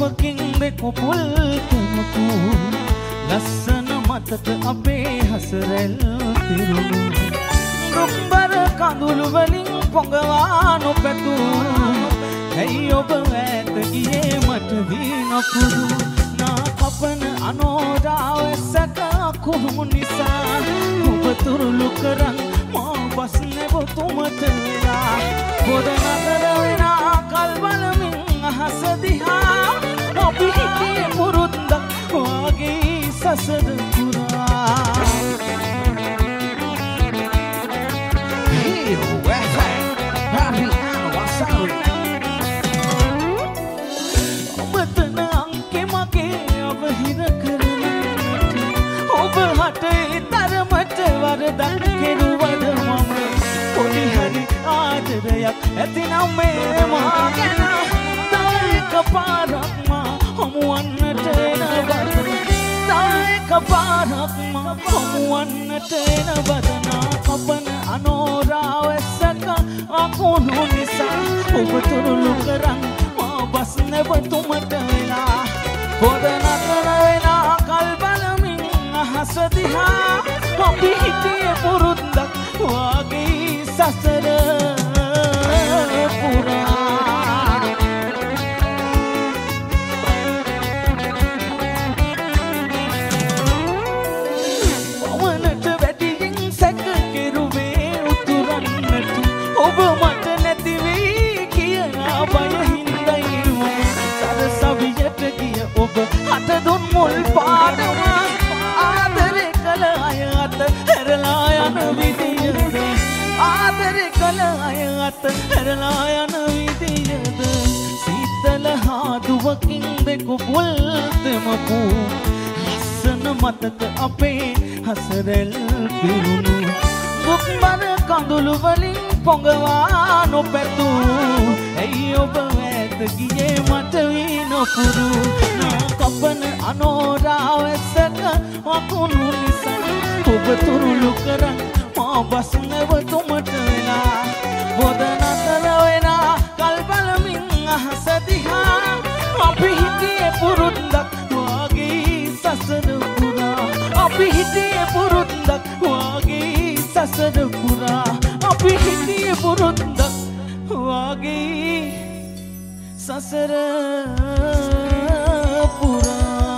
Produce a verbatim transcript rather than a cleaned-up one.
දුවකින් දෙකුපුල් තුමකු ලස්සන මතක අපේ හසරැල් පිරුණු දුම්බර කඳුළු වලින් පොඟවා නොපැතු ඇයි ඔබ ඈත ගියේ මට දී නොකුරු නා කපන අනෝරාව සැක කුහුමු නිසා ඔබ තුරුළු කරන් මා බස් නෙබතුමට වෙලා පොද නතර වෙනා කල් බලමින් අහස දිහා අපි හිතේ පුරුද්දක් වාගේ සසර පුරා ඔබතන අංකෙ මගේ අවහිර කරනට ඔබ හටේ තරමට වරදක් කෙරුවද මම පොඩි හරි ආදරයක් ඇතිනම් මේ මා ගැන තායක පාරක් මා හමුවන්නට එනවද තායක පාරක් මා හමුවන්නට එනවද නා කපන අනෝරාව ඇසක අකුණු නිසා ඔබ තුරුළු කරන් මා බස් නෙබතුමට වෙලා පොද නතර වෙනා කල් බලමින් අහස දිහා අපි හිටියේ පුරුද්දක් වාගේ සසර පුරා ඔවනට වැඩියෙන් සැක කෙරුවේ උතුරන්නට ඔබ මට නැති වී කියලා බය හින්දයි සරසවියට ගිය ඔබ හට දුන් මුල් පාඩම ආදරේ කළ අය අත හැරලා යන විදියද ආදරේ කළ අය අත හැරලා යන විදියද සීතල හාදුවකින් දෙකුපුල් තෙමපු ලස්සන මතක අපේ හසරැල් පිරුණු දුක්බර කඳුළු වලින් පොඟවා නොපැතු ඇයි ඔබ ඈත ගියේ මට වී නොපුරු නා කපන අනෝරාව ඇසක අකුණු නිසා ඔබ තුරුළු කරන් මා බස් නෙබතුමට වෙලා පොද නතර වෙනා කල් බලමින් අහස දිහා අපි හිටියේ පුරුද්දක් වාගේ සසර පුරා අපි හිටියේ පුරුද්දක් වාගේ සසර පුරා අපි හිටියේ පුරුද්දක් වාගේ සසර පුරා